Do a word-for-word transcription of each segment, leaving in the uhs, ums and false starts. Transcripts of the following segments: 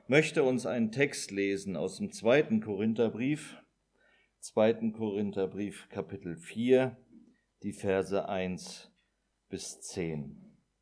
möchte uns einen Text lesen aus dem zweiten Korintherbrief, zweiten Korintherbrief, Kapitel vier, die Verse eins bis zehn.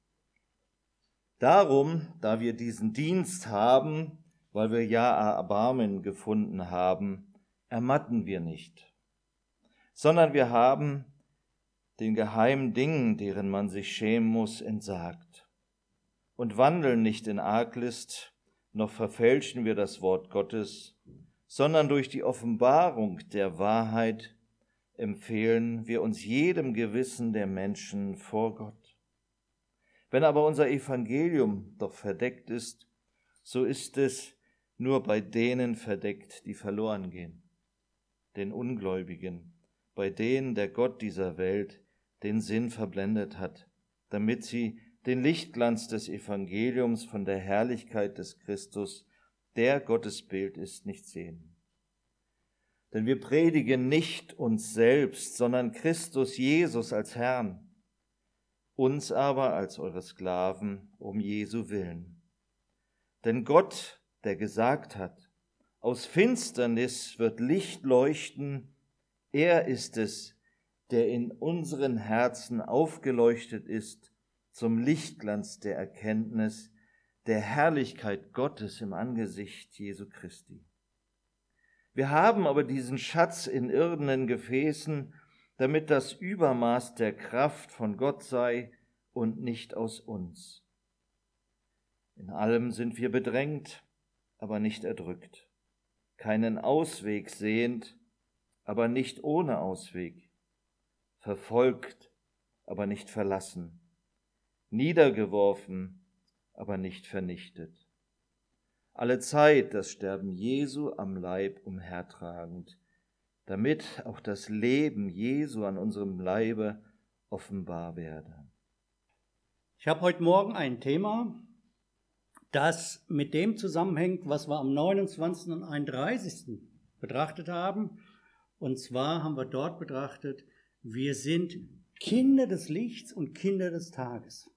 Darum, da wir diesen Dienst haben, weil wir ja Erbarmen gefunden haben, ermatten wir nicht, sondern wir haben den geheimen Dingen, deren man sich schämen muss, entsagt und wandeln nicht in Arglist, noch verfälschen wir das Wort Gottes, sondern durch die Offenbarung der Wahrheit empfehlen wir uns jedem Gewissen der Menschen vor Gott. Wenn aber unser Evangelium doch verdeckt ist, so ist es nur bei denen verdeckt, die verloren gehen, den Ungläubigen, bei denen der Gott dieser Welt den Sinn verblendet hat, damit sie den Lichtglanz des Evangeliums von der Herrlichkeit des Christus, der Gottes Bild ist, nicht sehen. Denn wir predigen nicht uns selbst, sondern Christus Jesus als Herrn, uns aber als eure Sklaven um Jesu willen. Denn Gott, der gesagt hat, aus Finsternis wird Licht leuchten, er ist es, der in unseren Herzen aufgeleuchtet ist zum Lichtglanz der Erkenntnis der Herrlichkeit Gottes im Angesicht Jesu Christi. Wir haben aber diesen Schatz in irdenen Gefäßen, damit das Übermaß der Kraft von Gott sei und nicht aus uns. In allem sind wir bedrängt, aber nicht erdrückt, keinen Ausweg sehend, aber nicht ohne Ausweg, verfolgt, aber nicht verlassen, niedergeworfen, aber nicht vernichtet. Alle Zeit das Sterben Jesu am Leib umhertragend, damit auch das Leben Jesu an unserem Leibe offenbar werde. Ich habe heute Morgen ein Thema, das mit dem zusammenhängt, was wir am neunundzwanzigsten und einunddreißigsten betrachtet haben. Und zwar haben wir dort betrachtet, wir sind Kinder des Lichts und Kinder des Tages.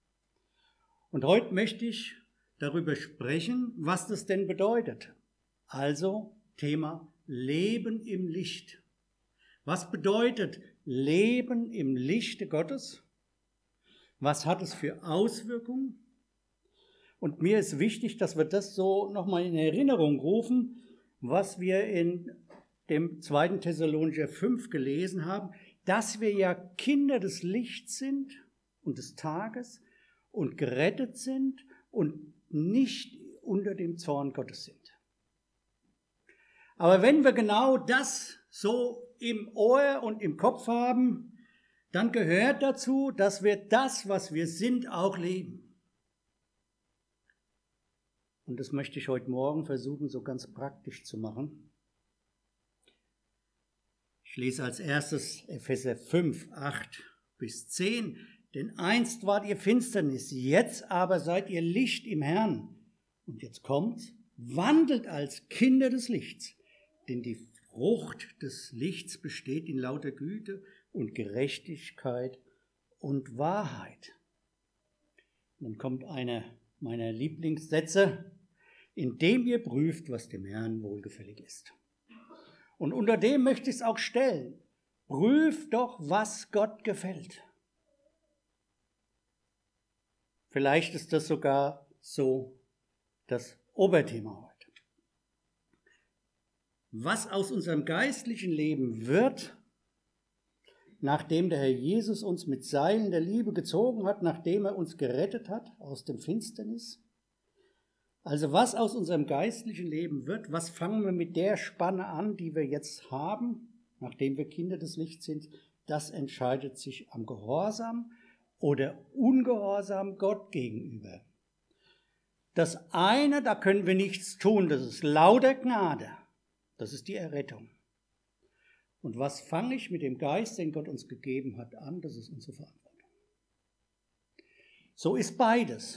Und heute möchte ich darüber sprechen, was das denn bedeutet. Also Thema Leben im Licht. Was bedeutet Leben im Lichte Gottes? Was hat es für Auswirkungen? Und mir ist wichtig, dass wir das so nochmal in Erinnerung rufen, was wir in dem zweiten Thessalonicher fünf gelesen haben, dass wir ja Kinder des Lichts sind und des Tages und gerettet sind und nicht unter dem Zorn Gottes sind. Aber wenn wir genau das so im Ohr und im Kopf haben, dann gehört dazu, dass wir das, was wir sind, auch leben. Und das möchte ich heute Morgen versuchen, so ganz praktisch zu machen. Ich lese als erstes Epheser fünf, acht bis zehn. Denn einst wart ihr Finsternis, jetzt aber seid ihr Licht im Herrn. Und jetzt kommt's, wandelt als Kinder des Lichts. Denn die Frucht des Lichts besteht in lauter Güte und Gerechtigkeit und Wahrheit. Und dann kommt einer meiner Lieblingssätze, indem ihr prüft, was dem Herrn wohlgefällig ist. Und unter dem möchte ich es auch stellen. Prüft doch, was Gott gefällt. Vielleicht ist das sogar so das Oberthema heute. Was aus unserem geistlichen Leben wird, nachdem der Herr Jesus uns mit Seilen der Liebe gezogen hat, nachdem er uns gerettet hat aus dem Finsternis. Also was aus unserem geistlichen Leben wird, was fangen wir mit der Spanne an, die wir jetzt haben, nachdem wir Kinder des Lichts sind, das entscheidet sich am Gehorsam oder Ungehorsam Gott gegenüber. Das eine, da können wir nichts tun, das ist lauter Gnade, das ist die Errettung. Und was fange ich mit dem Geist, den Gott uns gegeben hat, an, das ist unsere Verantwortung. So ist beides.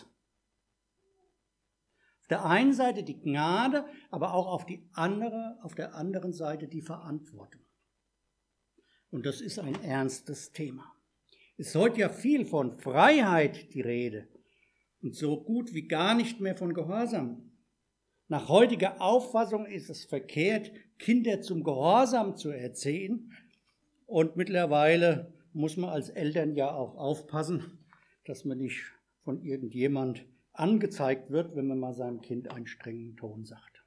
Auf der einen Seite die Gnade, aber auch auf, die andere, auf der anderen Seite die Verantwortung. Und das ist ein ernstes Thema. Es ist heute ja viel von Freiheit die Rede und so gut wie gar nicht mehr von Gehorsam. Nach heutiger Auffassung ist es verkehrt, Kinder zum Gehorsam zu erziehen. Und mittlerweile muss man als Eltern ja auch aufpassen, dass man nicht von irgendjemand angezeigt wird, wenn man mal seinem Kind einen strengen Ton sagt.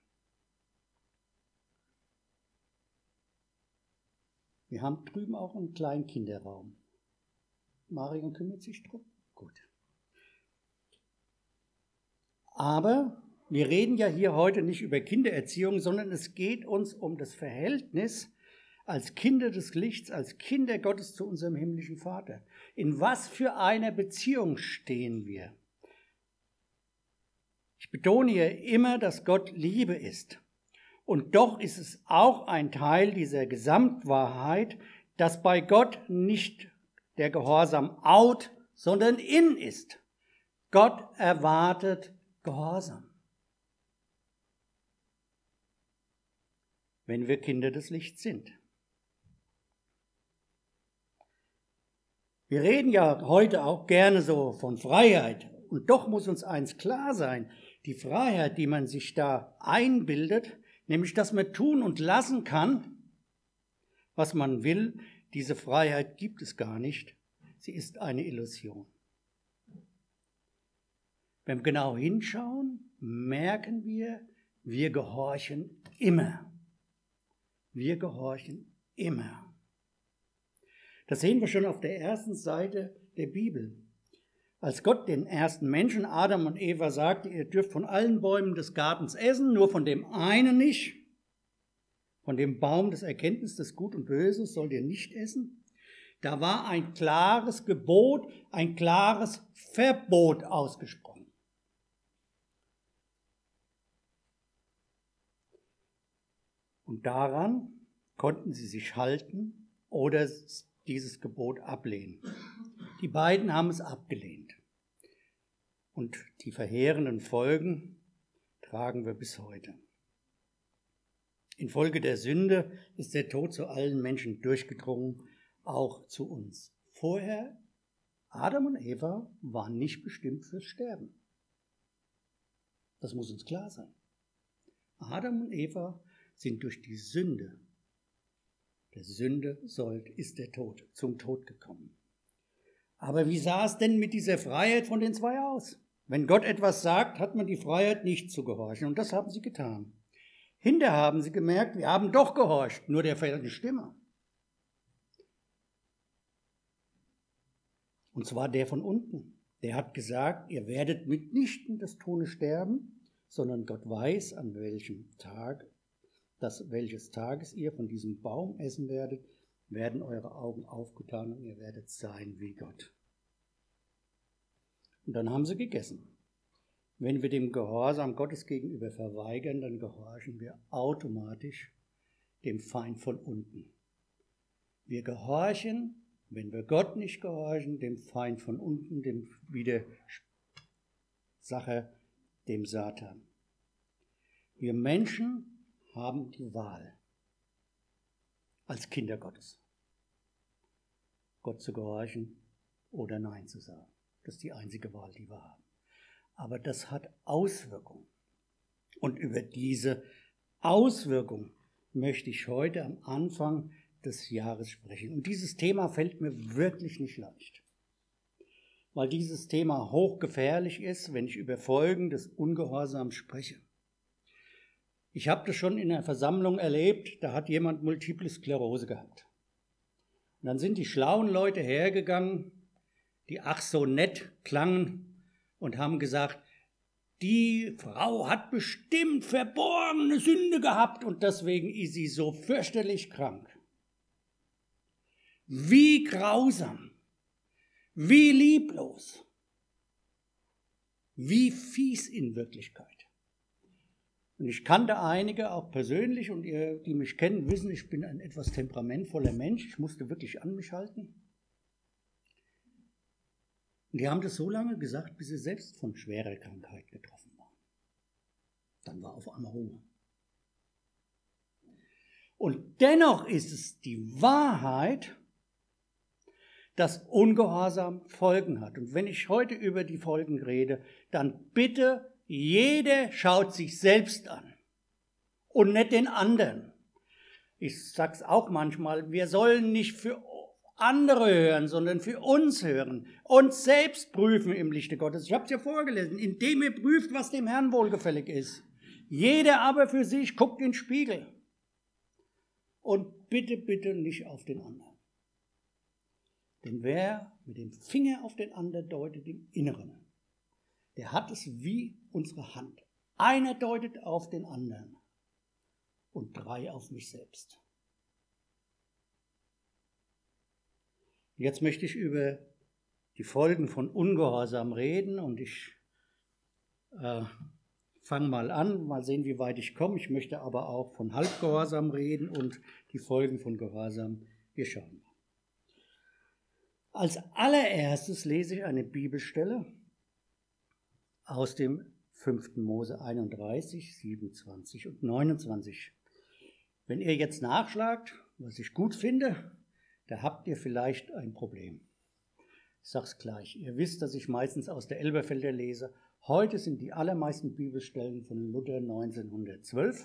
Wir haben drüben auch einen kleinen Kinderraum. Marion kümmert sich drum? Gut. Aber wir reden ja hier heute nicht über Kindererziehung, sondern es geht uns um das Verhältnis als Kinder des Lichts, als Kinder Gottes zu unserem himmlischen Vater. In was für einer Beziehung stehen wir? Ich betone hier immer, dass Gott Liebe ist. Und doch ist es auch ein Teil dieser Gesamtwahrheit, dass bei Gott nicht der Gehorsam out, sondern in ist. Gott erwartet Gehorsam. Wenn wir Kinder des Lichts sind. Wir reden ja heute auch gerne so von Freiheit. Und doch muss uns eins klar sein, die Freiheit, die man sich da einbildet, nämlich dass man tun und lassen kann, was man will, diese Freiheit gibt es gar nicht. Sie ist eine Illusion. Wenn wir genau hinschauen, merken wir, wir gehorchen immer. Wir gehorchen immer. Das sehen wir schon auf der ersten Seite der Bibel. Als Gott den ersten Menschen, Adam und Eva, sagte, ihr dürft von allen Bäumen des Gartens essen, nur von dem einen nicht. Von dem Baum des Erkenntnisses des Gut und Böses sollt ihr nicht essen. Da war ein klares Gebot, ein klares Verbot ausgesprochen. Und daran konnten sie sich halten oder dieses Gebot ablehnen. Die beiden haben es abgelehnt. Und die verheerenden Folgen tragen wir bis heute. Infolge der Sünde ist der Tod zu allen Menschen durchgedrungen, auch zu uns. Vorher, Adam und Eva waren nicht bestimmt fürs Sterben. Das muss uns klar sein. Adam und Eva sind durch die Sünde, der Sünde sollt, ist der Tod, zum Tod gekommen. Aber wie sah es denn mit dieser Freiheit von den zwei aus? Wenn Gott etwas sagt, hat man die Freiheit, nicht zu gehorchen. Und das haben sie getan. Hinterher haben sie gemerkt, wir haben doch gehorcht, nur der falsche Stimme. Und zwar der von unten. Der hat gesagt, ihr werdet mitnichten des Todes sterben, sondern Gott weiß, an welchem Tag, dass welches Tages ihr von diesem Baum essen werdet, werden eure Augen aufgetan und ihr werdet sein wie Gott. Und dann haben sie gegessen. Wenn wir dem Gehorsam Gottes gegenüber verweigern, dann gehorchen wir automatisch dem Feind von unten. Wir gehorchen, wenn wir Gott nicht gehorchen, dem Feind von unten, dem Widersacher, dem Satan. Wir Menschen haben die Wahl als Kinder Gottes, Gott zu gehorchen oder Nein zu sagen. Das ist die einzige Wahl, die wir haben. Aber das hat Auswirkungen. Und über diese Auswirkungen möchte ich heute am Anfang des Jahres sprechen. Und dieses Thema fällt mir wirklich nicht leicht, weil dieses Thema hochgefährlich ist, wenn ich über Folgen des Ungehorsams spreche. Ich habe das schon in einer Versammlung erlebt, da hat jemand Multiple Sklerose gehabt. Und dann sind die schlauen Leute hergegangen, die ach so nett klangen und haben gesagt, die Frau hat bestimmt verborgene Sünde gehabt und deswegen ist sie so fürchterlich krank. Wie grausam, wie lieblos, wie fies in Wirklichkeit. Und ich kannte einige auch persönlich und ihr, die mich kennen, wissen, ich bin ein etwas temperamentvoller Mensch. Ich musste wirklich an mich halten. Und die haben das so lange gesagt, bis sie selbst von schwerer Krankheit getroffen waren. Dann war auf einmal Ruhe. Und dennoch ist es die Wahrheit, dass Ungehorsam Folgen hat. Und wenn ich heute über die Folgen rede, dann bitte Jeder schaut sich selbst an und nicht den anderen. Ich sag's auch manchmal, wir sollen nicht für andere hören, sondern für uns hören, uns selbst prüfen im Lichte Gottes. Ich habe es ja vorgelesen, indem ihr prüft, was dem Herrn wohlgefällig ist. Jeder aber für sich guckt in den Spiegel und bitte, bitte nicht auf den anderen. Denn wer mit dem Finger auf den anderen deutet im Inneren, der hat es wie unsere Hand. Einer deutet auf den anderen und drei auf mich selbst. Jetzt möchte ich über die Folgen von Ungehorsam reden und ich äh, fange mal an, mal sehen, wie weit ich komme. Ich möchte aber auch von Halbgehorsam reden und die Folgen von Gehorsam. Wir schauen mal. Als allererstes lese ich eine Bibelstelle aus dem fünften Mose einunddreißig, siebenundzwanzig und neunundzwanzig. Wenn ihr jetzt nachschlagt, was ich gut finde, da habt ihr vielleicht ein Problem. Ich sag's gleich. Ihr wisst, dass ich meistens aus der Elberfelder lese. Heute sind die allermeisten Bibelstellen von Luther neunzehnhundertzwölf,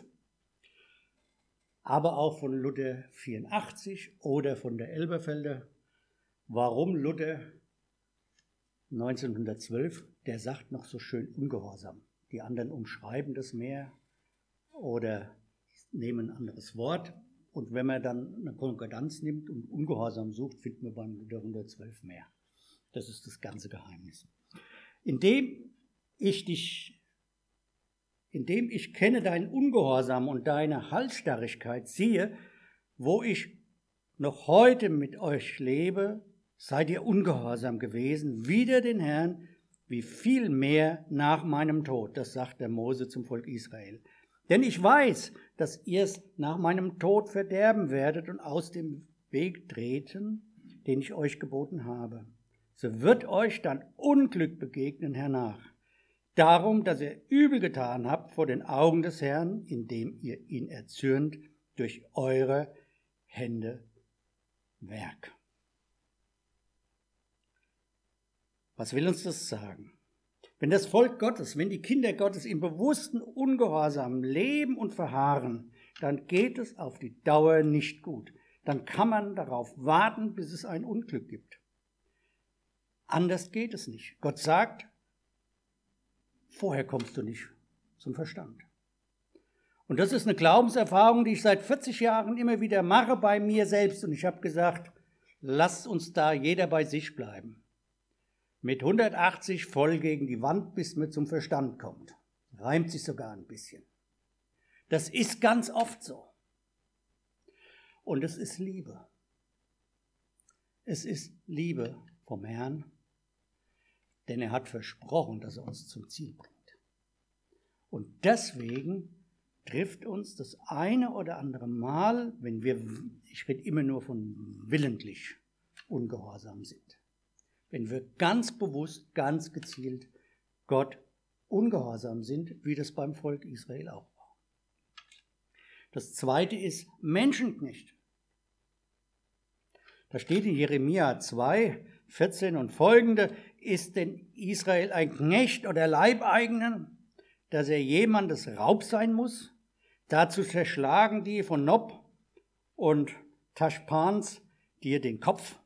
aber auch von Luther vierundachtzig oder von der Elberfelder. Warum Luther neunzehnhundertzwölf? Der sagt noch so schön ungehorsam. Die anderen umschreiben das mehr oder nehmen ein anderes Wort. Und wenn man dann eine Konkordanz nimmt und ungehorsam sucht, findet man beim Luther hundertzwölf mehr. Das ist das ganze Geheimnis. Indem ich dich, indem ich kenne deinen Ungehorsam und deine Halsstarrigkeit, siehe, wo ich noch heute mit euch lebe, seid ihr ungehorsam gewesen, wider den Herrn, wie viel mehr nach meinem Tod. Das sagt der Mose zum Volk Israel. Denn ich weiß, dass ihr es nach meinem Tod verderben werdet und aus dem Weg treten, den ich euch geboten habe. So wird euch dann Unglück begegnen hernach. Darum, dass ihr übel getan habt vor den Augen des Herrn, indem ihr ihn erzürnt durch eure Hände Werk. Was will uns das sagen? Wenn das Volk Gottes, wenn die Kinder Gottes im bewussten Ungehorsam leben und verharren, dann geht es auf die Dauer nicht gut. Dann kann man darauf warten, bis es ein Unglück gibt. Anders geht es nicht. Gott sagt, vorher kommst du nicht zum Verstand. Und das ist eine Glaubenserfahrung, die ich seit vierzig Jahren immer wieder mache bei mir selbst. Und ich habe gesagt, lasst uns da jeder bei sich bleiben. Mit hundertachtzig voll gegen die Wand, bis man zum Verstand kommt. Reimt sich sogar ein bisschen. Das ist ganz oft so. Und es ist Liebe. Es ist Liebe vom Herrn, denn er hat versprochen, dass er uns zum Ziel bringt. Und deswegen trifft uns das eine oder andere Mal, wenn wir, ich rede immer nur von willentlich, ungehorsam sind. Wenn wir ganz bewusst, ganz gezielt Gott ungehorsam sind, wie das beim Volk Israel auch war. Das zweite ist Menschenknecht. Da steht in Jeremia zwei, vierzehn und folgende, ist denn Israel ein Knecht oder Leibeigenen, dass er jemandes Raub sein muss? Dazu zerschlagen die von Nob und Taschpans dir den Kopf.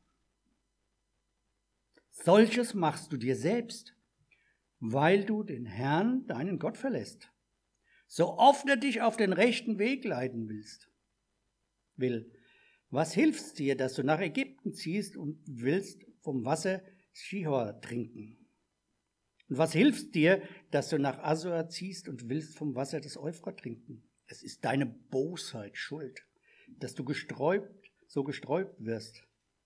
Solches machst du dir selbst, weil du den Herrn, deinen Gott, verlässt. So oft er dich auf den rechten Weg leiten willst, will. Was hilft's dir, dass du nach Ägypten ziehst und willst vom Wasser Schihor trinken? Und was hilft's dir, dass du nach Assur ziehst und willst vom Wasser des Euphrat trinken? Es ist deine Bosheit schuld, dass du gesträubt, so gesträubt wirst.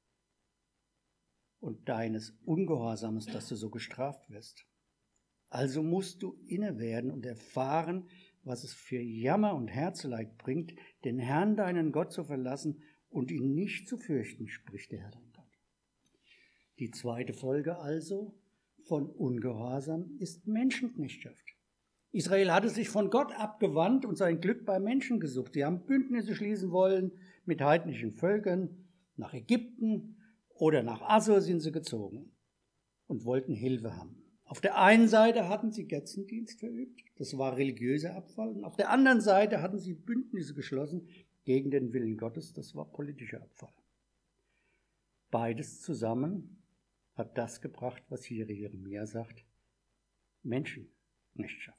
Und deines Ungehorsams, dass du so gestraft wirst. Also musst du inne werden und erfahren, was es für Jammer und Herzeleid bringt, den Herrn, deinen Gott, zu verlassen und ihn nicht zu fürchten, spricht der Herr dein Gott. Die zweite Folge also von Ungehorsam ist Menschenknechtschaft. Israel hatte sich von Gott abgewandt und sein Glück bei Menschen gesucht. Sie haben Bündnisse schließen wollen mit heidnischen Völkern. Nach Ägypten oder nach Assur sind sie gezogen und wollten Hilfe haben. Auf der einen Seite hatten sie Götzendienst verübt, das war religiöser Abfall, und auf der anderen Seite hatten sie Bündnisse geschlossen gegen den Willen Gottes, das war politischer Abfall. Beides zusammen hat das gebracht, was hier Jeremia sagt, Menschenknechtschaft.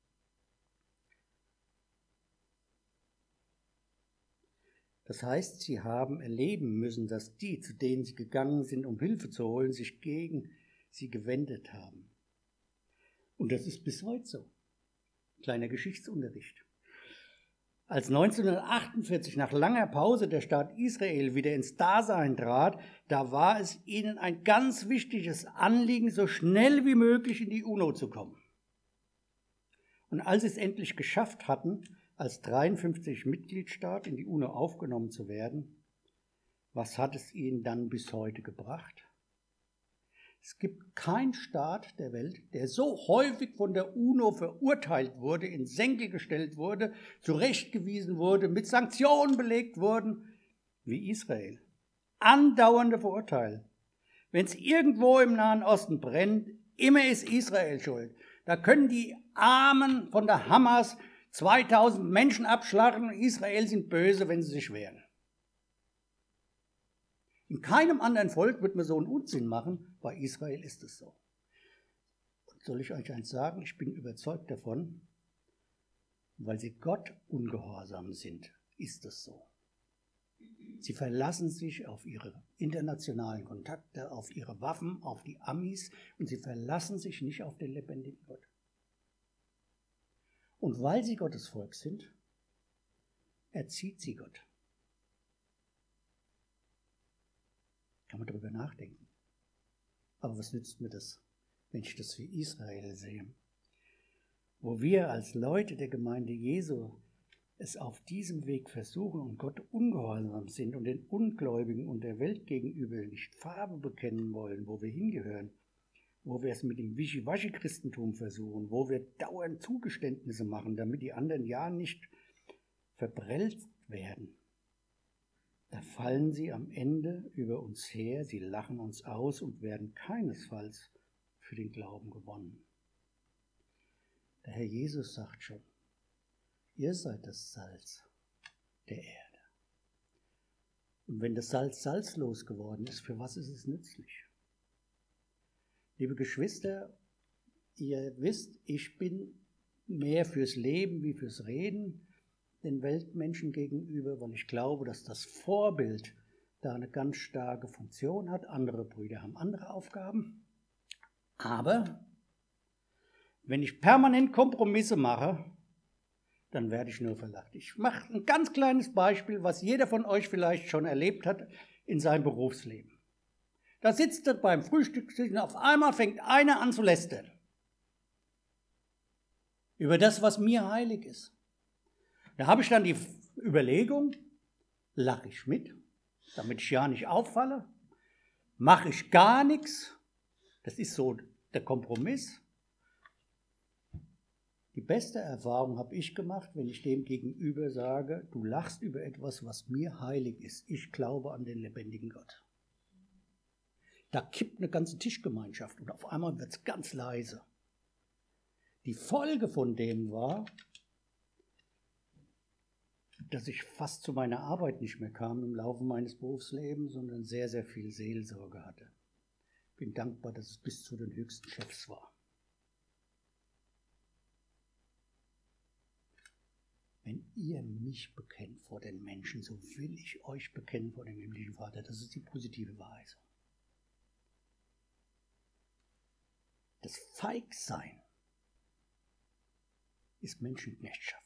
Das heißt, sie haben erleben müssen, dass die, zu denen sie gegangen sind, um Hilfe zu holen, sich gegen sie gewendet haben. Und das ist bis heute so. Kleiner Geschichtsunterricht. Als neunzehnhundertachtundvierzig nach langer Pause der Staat Israel wieder ins Dasein trat, da war es ihnen ein ganz wichtiges Anliegen, so schnell wie möglich in die UNO zu kommen. Und als sie es endlich geschafft hatten, als dreiundfünfzig Mitgliedstaat in die UNO aufgenommen zu werden, was hat es ihnen dann bis heute gebracht? Es gibt keinen Staat der Welt, der so häufig von der UNO verurteilt wurde, in Senkel gestellt wurde, zurechtgewiesen wurde, mit Sanktionen belegt wurde, wie Israel. Andauernde Verurteilung. Wenn es irgendwo im Nahen Osten brennt, immer ist Israel schuld. Da können die Armen von der Hamas zweitausend Menschen abschlachten und Israel sind böse, wenn sie sich wehren. In keinem anderen Volk wird man so einen Unsinn machen, bei Israel ist es so. Und soll ich euch eins sagen? Ich bin überzeugt davon, weil sie Gott ungehorsam sind, ist es so. Sie verlassen sich auf ihre internationalen Kontakte, auf ihre Waffen, auf die Amis und sie verlassen sich nicht auf den lebendigen Gott. Und weil sie Gottes Volk sind, erzieht sie Gott. Kann man darüber nachdenken. Aber was nützt mir das, wenn ich das für Israel sehe? Wo wir als Leute der Gemeinde Jesu es auf diesem Weg versuchen und Gott ungehorsam sind und den Ungläubigen und der Welt gegenüber nicht Farbe bekennen wollen, wo wir hingehören, wo wir es mit dem Wischiwaschi-Christentum versuchen, wo wir dauernd Zugeständnisse machen, damit die anderen ja nicht verprellt werden. Da fallen sie am Ende über uns her, sie lachen uns aus und werden keinesfalls für den Glauben gewonnen. Der Herr Jesus sagt schon, ihr seid das Salz der Erde. Und wenn das Salz salzlos geworden ist, für was ist es nützlich? Liebe Geschwister, ihr wisst, ich bin mehr fürs Leben wie fürs Reden den Weltmenschen gegenüber, weil ich glaube, dass das Vorbild da eine ganz starke Funktion hat. Andere Brüder haben andere Aufgaben. Aber wenn ich permanent Kompromisse mache, dann werde ich nur verlacht. Ich mache ein ganz kleines Beispiel, was jeder von euch vielleicht schon erlebt hat in seinem Berufsleben. Da sitzt er beim Frühstück und auf einmal fängt einer an zu lästern. Über das, was mir heilig ist. Da habe ich dann die Überlegung, lache ich mit, damit ich ja nicht auffalle, mache ich gar nichts, das ist so der Kompromiss. Die beste Erfahrung habe ich gemacht, wenn ich dem gegenüber sage, du lachst über etwas, was mir heilig ist. Ich glaube an den lebendigen Gott. Da kippt eine ganze Tischgemeinschaft und auf einmal wird es ganz leise. Die Folge von dem war, dass ich fast zu meiner Arbeit nicht mehr kam im Laufe meines Berufslebens, sondern sehr, sehr viel Seelsorge hatte. Bin dankbar, dass es bis zu den höchsten Chefs war. Wenn ihr mich bekennt vor den Menschen, so will ich euch bekennen vor dem himmlischen Vater. Das ist die positive Verheißung. Das Feigsein ist Menschenknechtschaft.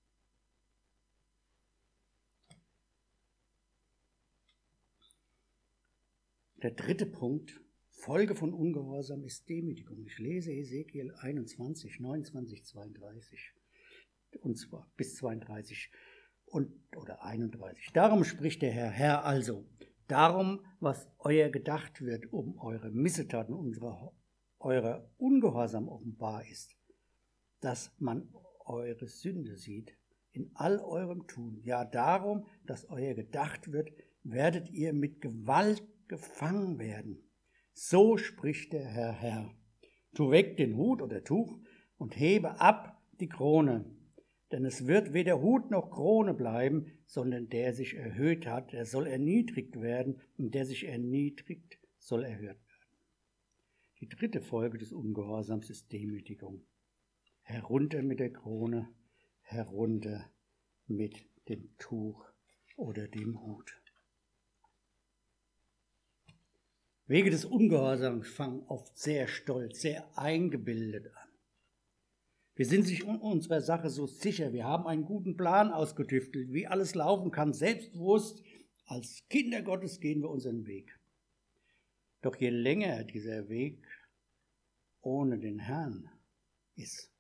Der dritte Punkt, Folge von Ungehorsam, ist Demütigung. Ich lese Hesekiel einundzwanzig, neunundzwanzig, zweiunddreißig. Und zwar bis zweiunddreißig und, oder einunddreißig. Darum spricht der Herr, Herr also, darum, was euer gedacht wird, um eure Missetaten, unsere, eure Ungehorsam offenbar ist, dass man eure Sünde sieht in all eurem Tun. Ja, darum, dass euer gedacht wird, werdet ihr mit Gewalt gefangen werden. So spricht der Herr, Herr. Tu weg den Hut oder Tuch und hebe ab die Krone. Denn es wird weder Hut noch Krone bleiben, sondern der sich erhöht hat, der soll erniedrigt werden, und der sich erniedrigt, soll erhöht werden. Die dritte Folge des Ungehorsams ist Demütigung. Herunter mit der Krone, herunter mit dem Tuch oder dem Hut. Wege des Ungehorsams fangen oft sehr stolz, sehr eingebildet an. Wir sind sich unserer Sache so sicher, wir haben einen guten Plan ausgetüftelt, wie alles laufen kann, selbstbewusst. Als Kinder Gottes gehen wir unseren Weg. Doch je länger dieser Weg ohne den Herrn ist,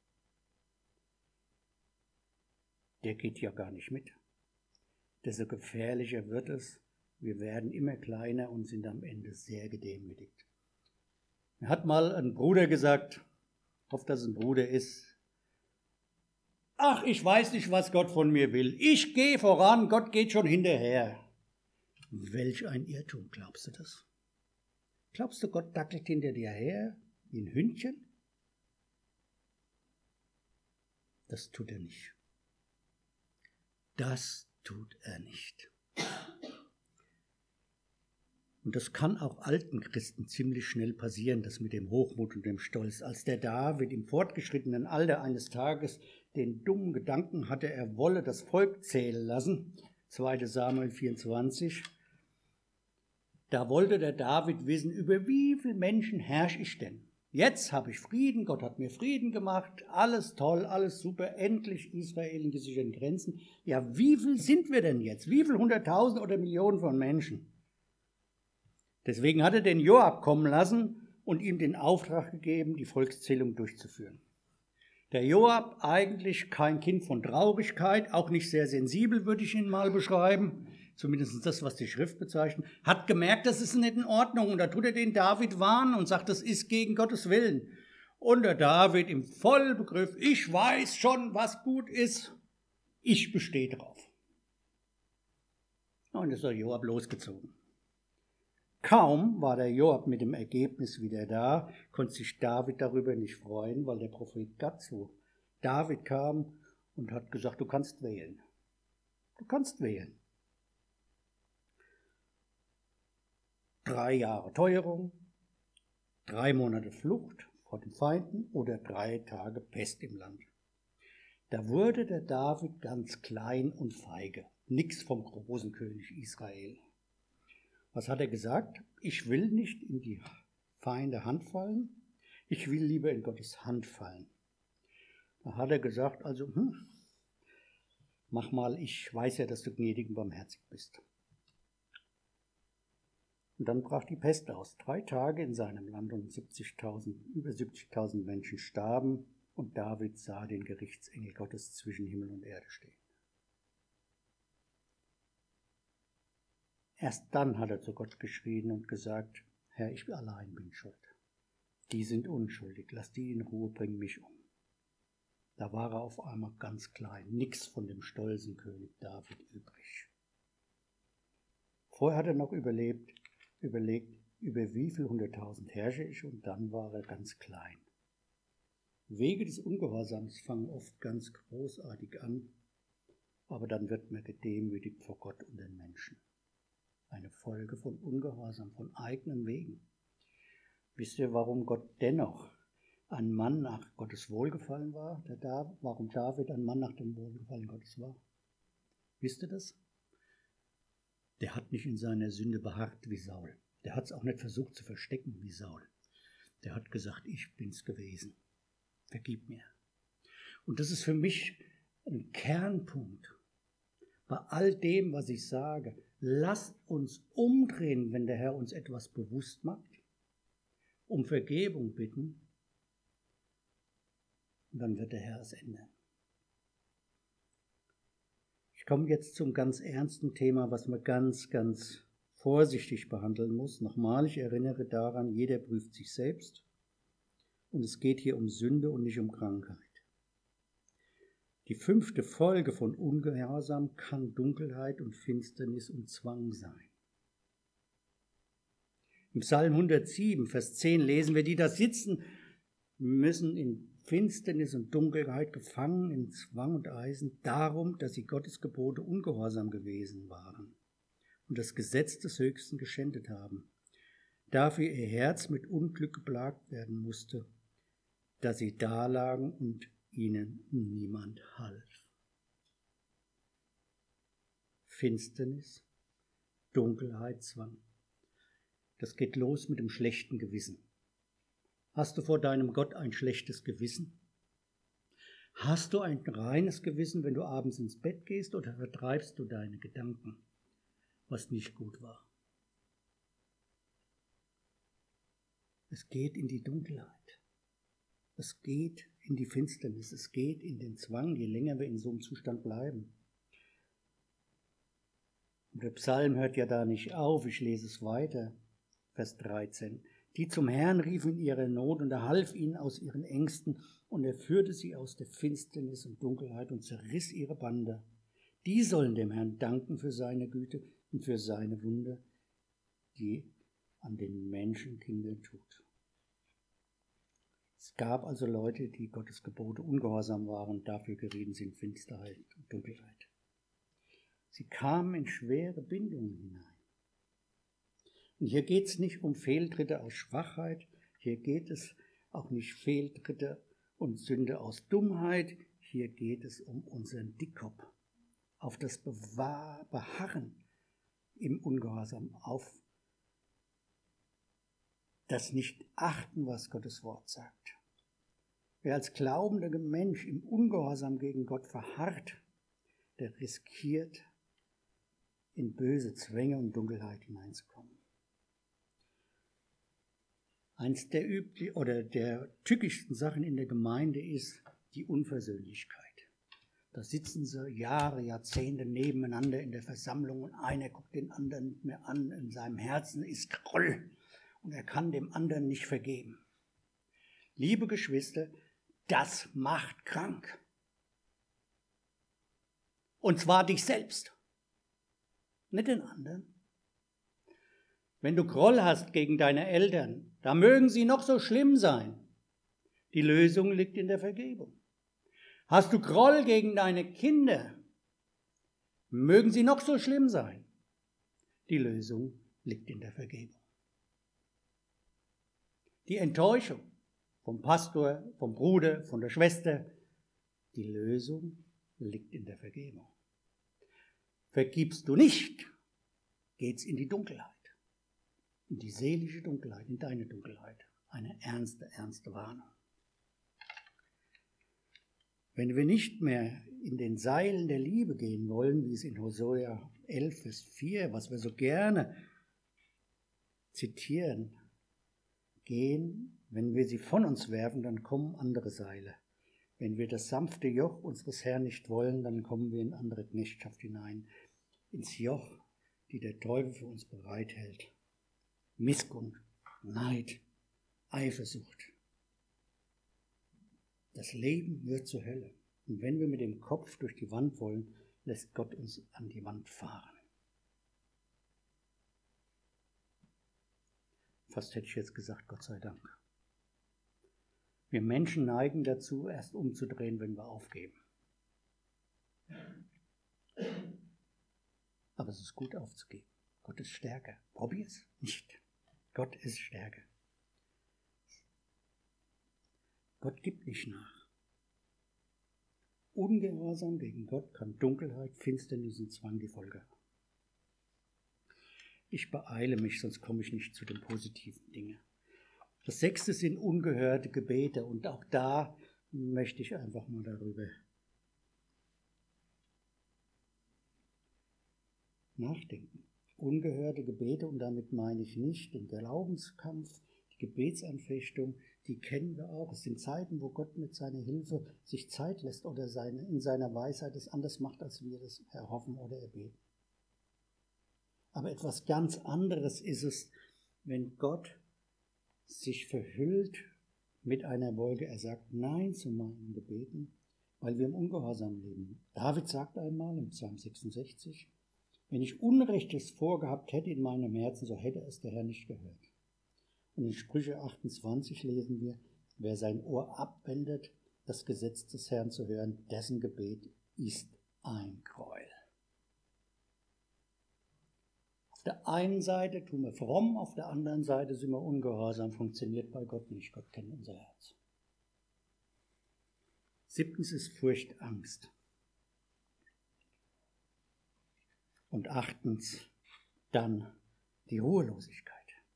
der geht ja gar nicht mit. Desto gefährlicher wird es. Wir werden immer kleiner und sind am Ende sehr gedemütigt. Mir hat mal ein Bruder gesagt, ich hoffe, dass es ein Bruder ist, ach, ich weiß nicht, was Gott von mir will. Ich gehe voran, Gott geht schon hinterher. Welch ein Irrtum, glaubst du das? Glaubst du, Gott dackelt hinter dir her wie ein Hündchen? Das tut er nicht. Das tut er nicht. Und das kann auch alten Christen ziemlich schnell passieren, das mit dem Hochmut und dem Stolz. Als der David im fortgeschrittenen Alter eines Tages den dummen Gedanken hatte, er wolle das Volk zählen lassen, zweiter Samuel vierundzwanzig, da wollte der David wissen, über wie viele Menschen herrsche ich denn? Jetzt habe ich Frieden, Gott hat mir Frieden gemacht, alles toll, alles super, endlich Israel in gesicherten Grenzen. Ja, wie viel sind wir denn jetzt? Wie viele Hunderttausend oder Millionen von Menschen? Deswegen hat er den Joab kommen lassen und ihm den Auftrag gegeben, die Volkszählung durchzuführen. Der Joab, eigentlich kein Kind von Traurigkeit, auch nicht sehr sensibel, würde ich ihn mal beschreiben, zumindest das, was die Schrift bezeichnet, hat gemerkt, das ist nicht in Ordnung. Und da tut er den David warnen und sagt, das ist gegen Gottes Willen. Und der David im Vollbegriff, ich weiß schon, was gut ist, ich bestehe drauf. Und ist der Joab losgezogen. Kaum war der Joab mit dem Ergebnis wieder da, konnte sich David darüber nicht freuen, weil der Prophet Gad zu David kam und hat gesagt, du kannst wählen. Du kannst wählen. Drei Jahre Teuerung, drei Monate Flucht vor den Feinden oder drei Tage Pest im Land. Da wurde der David ganz klein und feige. Nix vom großen König Israel. Was hat er gesagt? Ich will nicht in die Feinde Hand fallen, ich will lieber in Gottes Hand fallen. Da hat er gesagt, also, hm, mach mal, ich weiß ja, dass du gnädig und barmherzig bist. Und dann brach die Pest aus. Drei Tage in seinem Land und siebzigtausend, über siebzigtausend Menschen starben und David sah den Gerichtsengel Gottes zwischen Himmel und Erde stehen. Erst dann hat er zu Gott geschrien und gesagt, Herr, ich allein bin schuld. Die sind unschuldig, lass die in Ruhe, bring mich um. Da war er auf einmal ganz klein, nix von dem stolzen König David übrig. Vorher hat er noch überlebt, überlegt, über wie viel hunderttausend herrsche ich, und dann war er ganz klein. Wege des Ungehorsams fangen oft ganz großartig an, aber dann wird man gedemütigt vor Gott und den Menschen. Eine Folge von Ungehorsam, von eigenen Wegen. Wisst ihr, warum Gott dennoch ein Mann nach Gottes Wohlgefallen war? Der David, warum David ein Mann nach dem Wohlgefallen Gottes war? Wisst ihr das? Der hat nicht in seiner Sünde beharrt wie Saul. Der hat es auch nicht versucht zu verstecken wie Saul. Der hat gesagt, ich bin's gewesen. Vergib mir. Und das ist für mich ein Kernpunkt bei all dem, was ich sage. Lasst uns umdrehen, wenn der Herr uns etwas bewusst macht, um Vergebung bitten, und dann wird der Herr es ändern. Ich komme jetzt zum ganz ernsten Thema, was man ganz, ganz vorsichtig behandeln muss. Nochmal, ich erinnere daran, jeder prüft sich selbst, und es geht hier um Sünde und nicht um Krankheit. Die fünfte Folge von Ungehorsam kann Dunkelheit und Finsternis und Zwang sein. Im Psalm hundertsieben, Vers zehn lesen wir, die da sitzen müssen in Finsternis und Dunkelheit gefangen, in Zwang und Eisen, darum, dass sie Gottes Gebote ungehorsam gewesen waren und das Gesetz des Höchsten geschändet haben, dafür ihr Herz mit Unglück geplagt werden musste, dass sie dalagen und ihnen niemand half. Finsternis, Dunkelheit, Zwang. Das geht los mit dem schlechten Gewissen. Hast du vor deinem Gott ein schlechtes Gewissen? Hast du ein reines Gewissen, wenn du abends ins Bett gehst, oder vertreibst du deine Gedanken, was nicht gut war? Es geht in die Dunkelheit. Es geht in die Finsternis. Es geht in den Zwang, je länger wir in so einem Zustand bleiben. Und der Psalm hört ja da nicht auf. Ich lese es weiter. Vers dreizehn. Die zum Herrn riefen in ihrer Not, und er half ihnen aus ihren Ängsten, und er führte sie aus der Finsternis und Dunkelheit und zerriss ihre Bande. Die sollen dem Herrn danken für seine Güte und für seine Wunder, die an den Menschenkindern tut. Es gab also Leute, die Gottes Gebote ungehorsam waren, dafür gerieten sie in Finsterheit und Dunkelheit. Sie kamen in schwere Bindungen hinein. Und hier geht es nicht um Fehltritte aus Schwachheit, hier geht es auch nicht Fehltritte und Sünde aus Dummheit, hier geht es um unseren Dickkopf, auf das Bewahr, Beharren im Ungehorsam, auf das Nicht-Achten, was Gottes Wort sagt. Wer als glaubender Mensch im Ungehorsam gegen Gott verharrt, der riskiert, in böse Zwänge und Dunkelheit hineinzukommen. Eins der üblichen oder der tückischsten Sachen in der Gemeinde ist die Unversöhnlichkeit. Da sitzen sie Jahre, Jahrzehnte nebeneinander in der Versammlung und einer guckt den anderen nicht mehr an. In seinem Herzen ist Groll und er kann dem anderen nicht vergeben. Liebe Geschwister, das macht krank. Und zwar dich selbst, nicht den anderen. Wenn du Groll hast gegen deine Eltern, da mögen sie noch so schlimm sein. Die Lösung liegt in der Vergebung. Hast du Groll gegen deine Kinder, mögen sie noch so schlimm sein. Die Lösung liegt in der Vergebung. Die Enttäuschung vom Pastor, vom Bruder, von der Schwester, die Lösung liegt in der Vergebung. Vergibst du nicht, geht's in die Dunkelheit. In die seelische Dunkelheit, in deine Dunkelheit. Eine ernste, ernste Warnung. Wenn wir nicht mehr in den Seilen der Liebe gehen wollen, wie es in Hosea elf, Vers vier, was wir so gerne zitieren, gehen, wenn wir sie von uns werfen, dann kommen andere Seile. Wenn wir das sanfte Joch unseres Herrn nicht wollen, dann kommen wir in andere Knechtschaft hinein, ins Joch, die der Teufel für uns bereithält. Missgunst, Neid, Eifersucht. Das Leben wird zur Hölle. Und wenn wir mit dem Kopf durch die Wand wollen, lässt Gott uns an die Wand fahren. Fast hätte ich jetzt gesagt, Gott sei Dank. Wir Menschen neigen dazu, erst umzudrehen, wenn wir aufgeben. Aber es ist gut aufzugeben. Gott ist stärker. Probier es nicht. Gott ist stärker. Gott gibt nicht nach. Ungehorsam gegen Gott kann Dunkelheit, Finsternis und Zwang die Folge haben. Ich beeile mich, sonst komme ich nicht zu den positiven Dingen. Das sechste sind ungehörte Gebete und auch da möchte ich einfach mal darüber nachdenken. Ungehörte Gebete, und damit meine ich nicht den Glaubenskampf, die Gebetsanfechtung, die kennen wir auch. Es sind Zeiten, wo Gott mit seiner Hilfe sich Zeit lässt oder seine, in seiner Weisheit es anders macht, als wir das erhoffen oder erbeten. Aber etwas ganz anderes ist es, wenn Gott sich verhüllt mit einer Wolke. Er sagt Nein zu meinen Gebeten, weil wir im Ungehorsam leben. David sagt einmal im Psalm sechsundsechzig, wenn ich Unrechtes vorgehabt hätte in meinem Herzen, so hätte es der Herr nicht gehört. Und in Sprüche achtundzwanzig lesen wir, Wer sein Ohr abwendet, das Gesetz des Herrn zu hören, dessen Gebet ist ein Gräuel. Auf der einen Seite tun wir fromm, auf der anderen Seite sind wir ungehorsam, funktioniert bei Gott nicht. Gott kennt unser Herz. Siebtens ist Furcht, Angst. Und achtens dann die Ruhelosigkeit.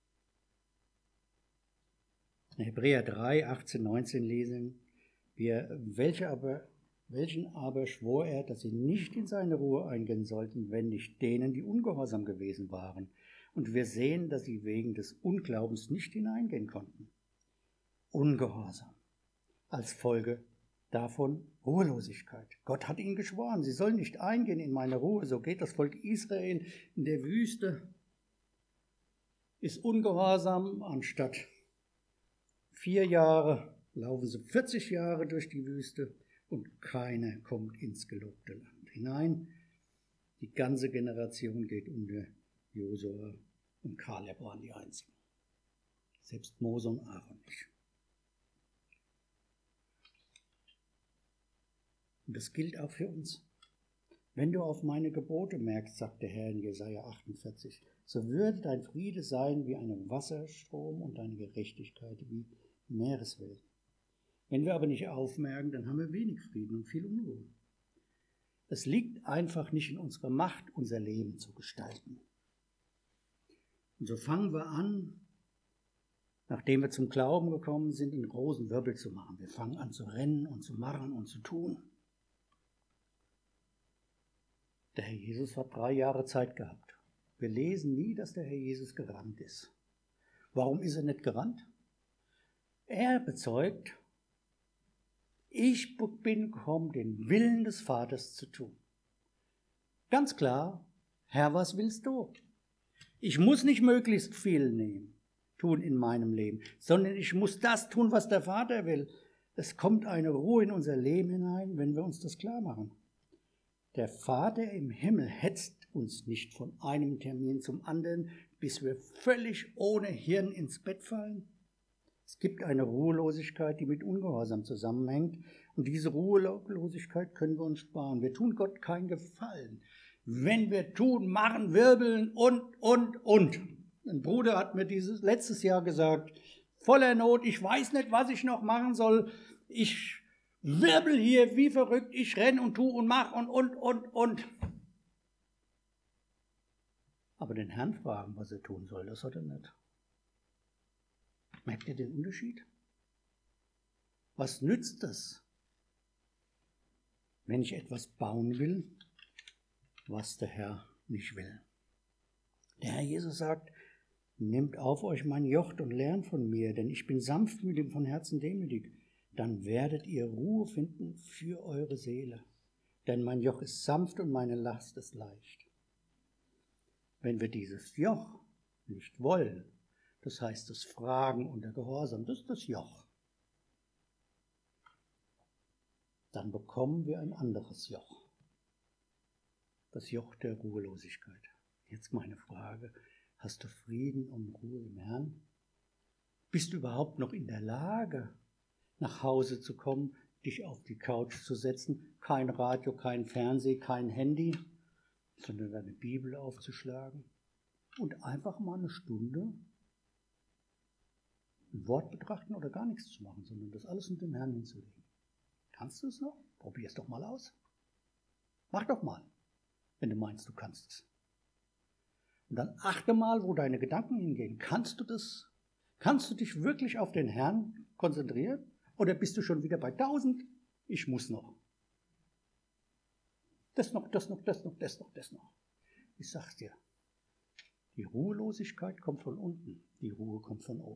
In Hebräer drei, achtzehn, neunzehn lesen wir, welche aber, welchen aber schwor er, dass sie nicht in seine Ruhe eingehen sollten, wenn nicht denen, die ungehorsam gewesen waren. Und wir sehen, dass sie wegen des Unglaubens nicht hineingehen konnten. Ungehorsam als Folge davon Ruhelosigkeit. Gott hat ihnen geschworen, sie sollen nicht eingehen in meine Ruhe. So geht das Volk Israel in der Wüste, ist ungehorsam, anstatt vier Jahre laufen sie vierzig Jahre durch die Wüste und keiner kommt ins gelobte Land hinein. Die ganze Generation geht unter. Josua und Kaleb waren die einzigen. Selbst Mose und Aaron nicht. Und das gilt auch für uns. Wenn du auf meine Gebote merkst, sagt der Herr in Jesaja achtundvierzig, so würde dein Friede sein wie ein Wasserstrom und deine Gerechtigkeit wie Meereswellen. Wenn wir aber nicht aufmerken, dann haben wir wenig Frieden und viel Unruhe. Es liegt einfach nicht in unserer Macht, unser Leben zu gestalten. Und so fangen wir an, nachdem wir zum Glauben gekommen sind, einen großen Wirbel zu machen. Wir fangen an zu rennen und zu machen und zu tun. Der Herr Jesus hat drei Jahre Zeit gehabt. Wir lesen nie, dass der Herr Jesus gerannt ist. Warum ist er nicht gerannt? Er bezeugt, ich bin gekommen, den Willen des Vaters zu tun. Ganz klar, Herr, was willst du? Ich muss nicht möglichst viel nehmen, tun in meinem Leben, sondern ich muss das tun, was der Vater will. Es kommt eine Ruhe in unser Leben hinein, wenn wir uns das klar machen. Der Vater im Himmel hetzt uns nicht von einem Termin zum anderen, bis wir völlig ohne Hirn ins Bett fallen. Es gibt eine Ruhelosigkeit, die mit Ungehorsam zusammenhängt. Und diese Ruhelosigkeit können wir uns sparen. Wir tun Gott keinen Gefallen. Wenn wir tun, machen, wirbeln und, und, und. Ein Bruder hat mir dieses letztes Jahr gesagt, voller Not, ich weiß nicht, was ich noch machen soll. Ich wirbel hier wie verrückt, ich renne und tu und mach und, und, und, und. Aber den Herrn fragen, was er tun soll, das hat er nicht. Merkt ihr den Unterschied? Was nützt es, wenn ich etwas bauen will, was der Herr nicht will? Der Herr Jesus sagt, nehmt auf euch mein Joch und lernt von mir, denn ich bin sanftmütig und von Herzen demütig. Dann werdet ihr Ruhe finden für eure Seele. Denn mein Joch ist sanft und meine Last ist leicht. Wenn wir dieses Joch nicht wollen, das heißt das Fragen und der Gehorsam, das ist das Joch, dann bekommen wir ein anderes Joch. Das Joch der Ruhelosigkeit. Jetzt meine Frage, hast du Frieden und Ruhe im Herrn? Bist du überhaupt noch in der Lage, nach Hause zu kommen, dich auf die Couch zu setzen, kein Radio, kein Fernsehen, kein Handy, sondern deine Bibel aufzuschlagen und einfach mal eine Stunde ein Wort betrachten oder gar nichts zu machen, sondern das alles mit dem Herrn hinzulegen. Kannst du es noch? Probier es doch mal aus. Mach doch mal, wenn du meinst, du kannst es. Und dann achte mal, wo deine Gedanken hingehen. Kannst du das? Kannst du dich wirklich auf den Herrn konzentrieren? Oder bist du schon wieder bei tausend? Ich muss noch. Das noch, das noch, das noch, das noch, das noch. Ich sag's dir, die Ruhelosigkeit kommt von unten, die Ruhe kommt von oben.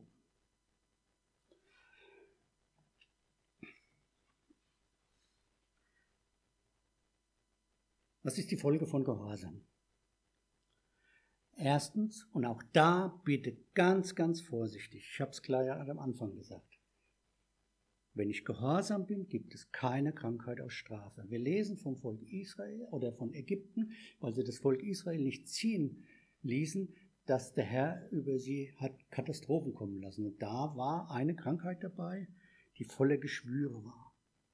Was ist die Folge von Gehorsam? Erstens, und auch da bitte ganz, ganz vorsichtig, ich habe es gleich am Anfang gesagt, wenn ich gehorsam bin, gibt es keine Krankheit aus Strafe. Wir lesen vom Volk Israel oder von Ägypten, weil sie das Volk Israel nicht ziehen ließen, dass der Herr über sie hat Katastrophen kommen lassen. Und da war eine Krankheit dabei, die voller Geschwüre war.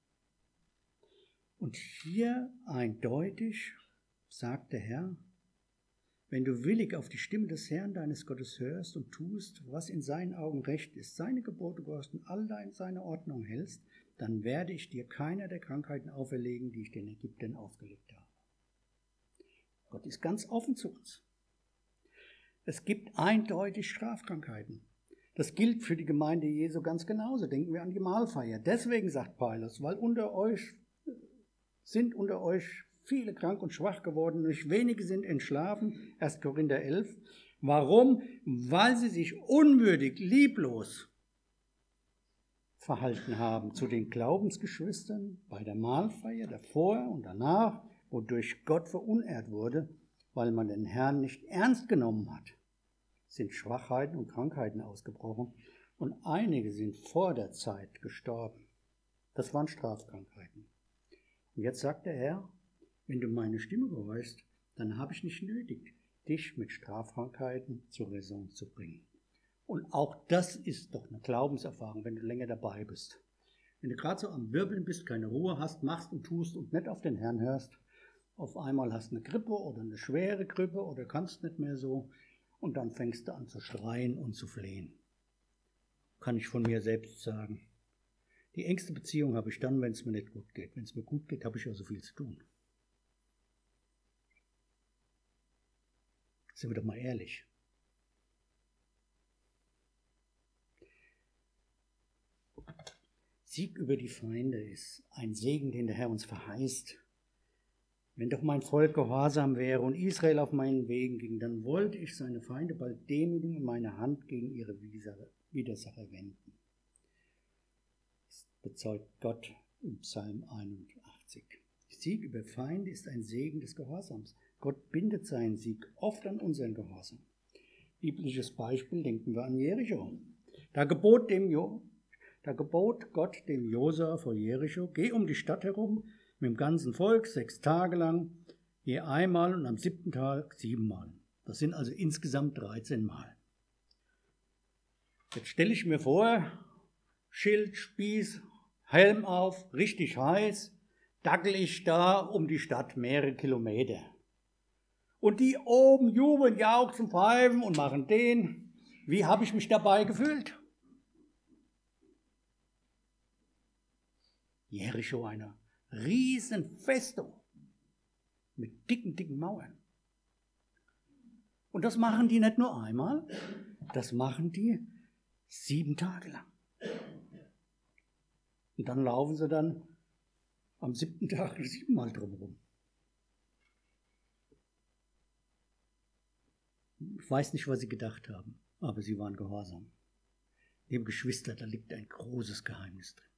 Und hier eindeutig sagt der Herr, wenn du willig auf die Stimme des Herrn deines Gottes hörst und tust, was in seinen Augen recht ist, seine Gebote gehorchst und all seine Ordnung hältst, dann werde ich dir keiner der Krankheiten auferlegen, die ich den Ägyptern aufgelegt habe. Gott ist ganz offen zu uns. Es gibt eindeutig Strafkrankheiten. Das gilt für die Gemeinde Jesu ganz genauso. Denken wir an die Mahlfeier. Deswegen sagt Paulus, weil unter euch sind unter euch viele krank und schwach geworden, nicht wenige sind entschlafen. erster Korinther elf. Warum? Weil sie sich unwürdig, lieblos verhalten haben zu den Glaubensgeschwistern bei der Mahlfeier, davor und danach, wodurch Gott verunehrt wurde, weil man den Herrn nicht ernst genommen hat, sind Schwachheiten und Krankheiten ausgebrochen und einige sind vor der Zeit gestorben. Das waren Strafkrankheiten. Und jetzt sagt der Herr, wenn du meine Stimme gehorchst, dann habe ich nicht nötig, dich mit Strafkrankheiten zur Raison zu bringen. Und auch das ist doch eine Glaubenserfahrung, wenn du länger dabei bist. Wenn du gerade so am Wirbeln bist, keine Ruhe hast, machst und tust und nicht auf den Herrn hörst, auf einmal hast du eine Grippe oder eine schwere Grippe oder kannst nicht mehr so und dann fängst du an zu schreien und zu flehen. Kann ich von mir selbst sagen. Die engste Beziehung habe ich dann, wenn es mir nicht gut geht. Wenn es mir gut geht, habe ich ja so viel zu tun. Sind wir doch mal ehrlich. Sieg über die Feinde ist ein Segen, den der Herr uns verheißt. Wenn doch mein Volk gehorsam wäre und Israel auf meinen Wegen ging, dann wollte ich seine Feinde bald demütigen und meine Hand gegen ihre Widersacher wenden. Das bezeugt Gott im Psalm einundachtzig. Sieg über Feinde ist ein Segen des Gehorsams. Gott bindet seinen Sieg oft an unseren Gehorsam. Biblisches Beispiel, denken wir an Jericho. Da gebot, dem jo, da gebot Gott dem Josua vor Jericho, geh um die Stadt herum mit dem ganzen Volk sechs Tage lang, je einmal und am siebten Tag siebenmal. Das sind also insgesamt dreizehn Mal. Jetzt stelle ich mir vor, Schild, Spieß, Helm auf, richtig heiß, dackel ich da um die Stadt mehrere Kilometer. Und die oben jubeln, jauchzen, pfeifen und machen den. Wie habe ich mich dabei gefühlt? Jericho, eine Riesenfestung mit dicken, dicken Mauern. Und das machen die nicht nur einmal, das machen die sieben Tage lang. Und dann laufen sie dann am siebten Tag siebenmal drumherum. Ich weiß nicht, was sie gedacht haben, aber sie waren gehorsam. Liebe Geschwister, da liegt ein großes Geheimnis drin.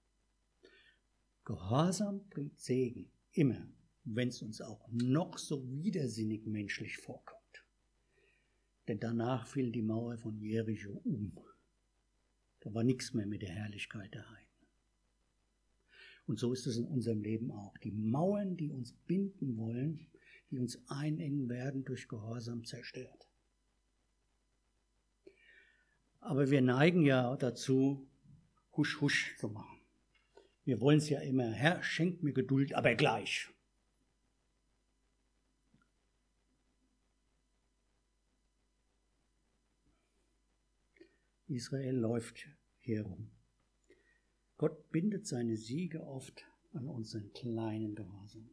Gehorsam bringt Segen, immer, wenn es uns auch noch so widersinnig menschlich vorkommt. Denn danach fiel die Mauer von Jericho um. Da war nichts mehr mit der Herrlichkeit der Heiden. Und so ist es in unserem Leben auch. Die Mauern, die uns binden wollen, die uns einengen, werden durch Gehorsam zerstört. Aber wir neigen ja dazu, husch husch zu machen. Wir wollen es ja immer, Herr, schenk mir Geduld, aber gleich. Israel läuft hier rum. Gott bindet seine Siege oft an unseren kleinen Gehorsam.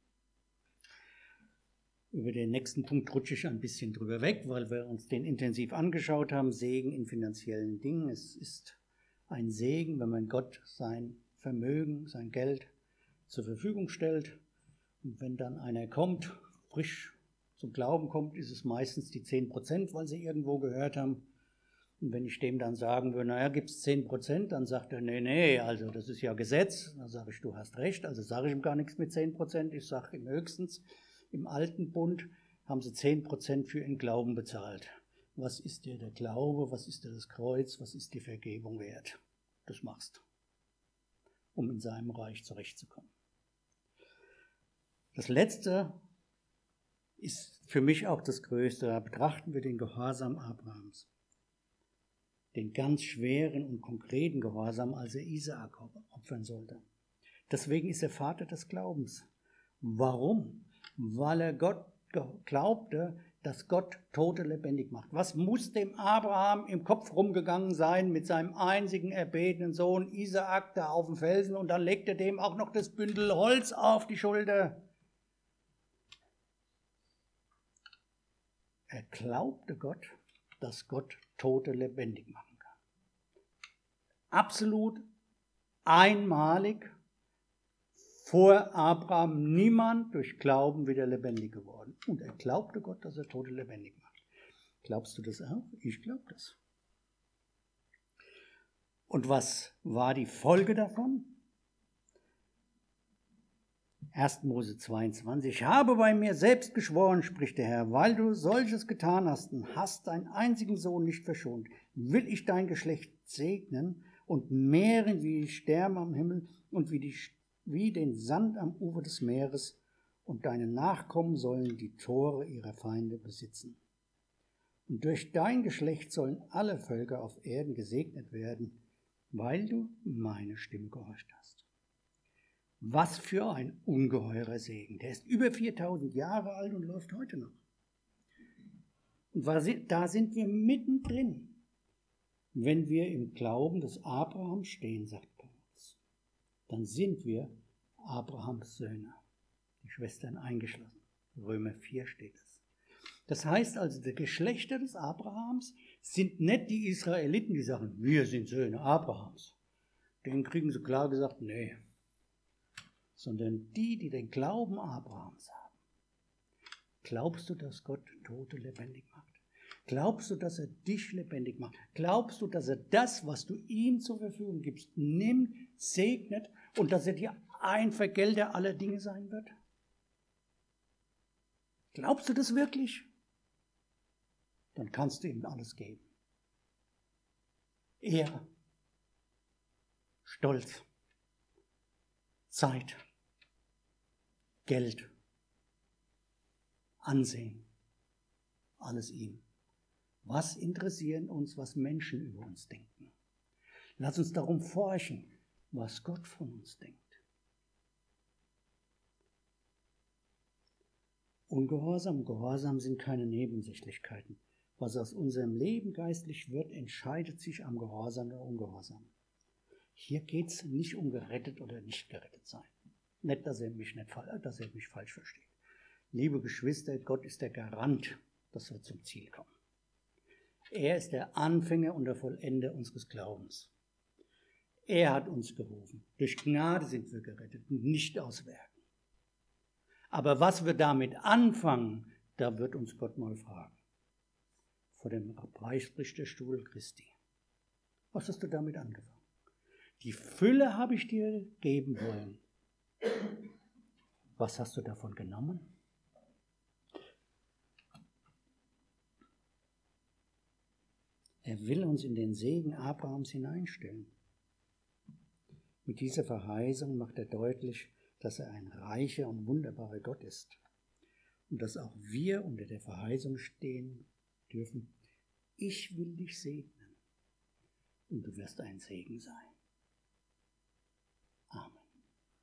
Über den nächsten Punkt rutsche ich ein bisschen drüber weg, weil wir uns den intensiv angeschaut haben. Segen in finanziellen Dingen. Es ist ein Segen, wenn man Gott sein Vermögen, sein Geld zur Verfügung stellt. Und wenn dann einer kommt, frisch zum Glauben kommt, ist es meistens die zehn Prozent, weil sie irgendwo gehört haben. Und wenn ich dem dann sagen würde, naja, gibt es zehn Prozent, dann sagt er, nee, nee, also das ist ja Gesetz. Dann sage ich, du hast recht, also sage ich ihm gar nichts mit zehn Prozent. Ich sage ihm höchstens, im alten Bund haben sie zehn Prozent für ihren Glauben bezahlt. Was ist dir der Glaube, was ist dir das Kreuz, was ist die Vergebung wert? Das machst du, um in seinem Reich zurechtzukommen. Das Letzte ist für mich auch das Größte. Da betrachten wir den Gehorsam Abrahams. den ganz schweren und konkreten Gehorsam, als er Isaak opfern sollte. Deswegen ist er Vater des Glaubens. Warum? Weil er Gott glaubte, dass Gott Tote lebendig macht. Was muss dem Abraham im Kopf rumgegangen sein mit seinem einzigen erbetenen Sohn Isaak da auf dem Felsen, und dann legt er dem auch noch das Bündel Holz auf die Schulter. Er glaubte Gott, dass Gott Tote lebendig machen kann. Absolut einmalig, vor Abraham niemand durch Glauben wieder lebendig geworden. Und er glaubte Gott, dass er Tote lebendig macht. Glaubst du das auch? Ich glaube das. Und was war die Folge davon? erster Mose zweiundzwanzig. Ich habe bei mir selbst geschworen, spricht der Herr, weil du solches getan hast und hast deinen einzigen Sohn nicht verschont, will ich dein Geschlecht segnen und mehren wie die Sterne am Himmel und wie, die, wie den Sand am Ufer des Meeres, und deine Nachkommen sollen die Tore ihrer Feinde besitzen. Und durch dein Geschlecht sollen alle Völker auf Erden gesegnet werden, weil du meine Stimme gehorcht hast. Was für ein ungeheurer Segen. Der ist über viertausend Jahre alt und läuft heute noch. Und da sind wir mittendrin, wenn wir im Glauben des Abraham stehen, sagt Paulus. Dann sind wir Abrahams Söhne, die Schwestern eingeschlossen. Römer vier steht es. Das heißt also, die Geschlechter des Abrahams sind nicht die Israeliten, die sagen, wir sind Söhne Abrahams. Denen kriegen sie klar gesagt, nee. Sondern die, die den Glauben Abrahams haben. Glaubst du, dass Gott Tote lebendig macht? Glaubst du, dass er dich lebendig macht? Glaubst du, dass er das, was du ihm zur Verfügung gibst, nimmt, segnet und dass er dir ein Vergelter aller Dinge sein wird? Glaubst du das wirklich? Dann kannst du ihm alles geben. Ehre, Stolz, Zeit, Geld, Ansehen, alles ihm. Was interessieren uns, was Menschen über uns denken? Lass uns darum forschen, was Gott von uns denkt. Ungehorsam und Gehorsam sind keine Nebensächlichkeiten. Was aus unserem Leben geistlich wird, entscheidet sich am Gehorsam oder Ungehorsam. Hier geht es nicht um gerettet oder nicht gerettet sein. Nicht, dass er mich nicht, dass er mich falsch versteht. Liebe Geschwister, Gott ist der Garant, dass wir zum Ziel kommen. Er ist der Anfänger und der Vollender unseres Glaubens. Er hat uns gerufen. Durch Gnade sind wir gerettet, nicht aus Werken. Aber was wir damit anfangen, da wird uns Gott mal fragen. Vor dem Preisrichterstuhl Christi. Was hast du damit angefangen? Die Fülle habe ich dir geben wollen. Was hast du davon genommen? Er will uns in den Segen Abrahams hineinstellen. Mit dieser Verheißung macht er deutlich, dass er ein reicher und wunderbarer Gott ist und dass auch wir unter der Verheißung stehen dürfen, ich will dich segnen und du wirst ein Segen sein.